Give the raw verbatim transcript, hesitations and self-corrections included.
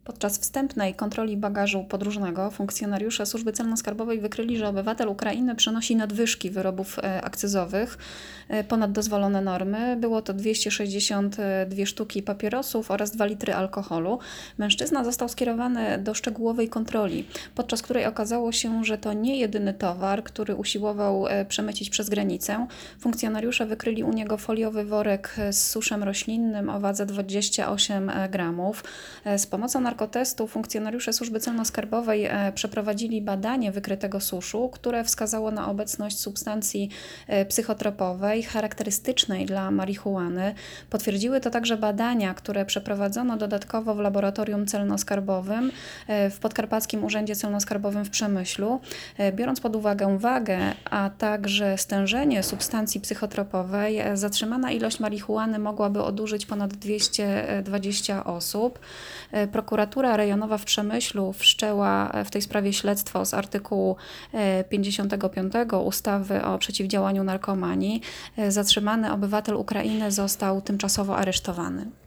Podczas wstępnej kontroli bagażu podróżnego funkcjonariusze Służby Celno-Skarbowej wykryli, że obywatel Ukrainy przenosi nadwyżki wyrobów akcyzowych ponad dozwolone normy. Było to dwieście sześćdziesiąt dwie sztuki papierosów oraz dwa litry alkoholu. Mężczyzna został skierowany do szczegółowej kontroli, podczas której okazało się, że to nie jedyny towar, który usiłował przemycić przez granicę. Funkcjonariusze wykryli u niego foliowy worek z suszem roślinnym o wadze dwadzieścia osiem gramów. Z pomocą narkotestu funkcjonariusze Służby Celno-Skarbowej przeprowadzili badanie wykrytego suszu, które wskazało na obecność substancji psychotropowej charakterystycznej dla marihuany. Potwierdziły to także badania, które przeprowadzono dodatkowo w laboratorium celno-skarbowym w Podkarpackim Urzędzie Celno-Skarbowym w Przemyślu. Biorąc pod uwagę wagę, a także stężenie substancji psychotropowej, zatrzymana ilość marihuany mogłaby odurzyć ponad dwieście dwadzieścia osób. Prokuratura rejonowa w Przemyślu wszczęła w tej sprawie śledztwo z artykułu pięćdziesiątego piątego ustawy o przeciwdziałaniu narkomanii. Zatrzymany obywatel Ukrainy został tymczasowo aresztowany.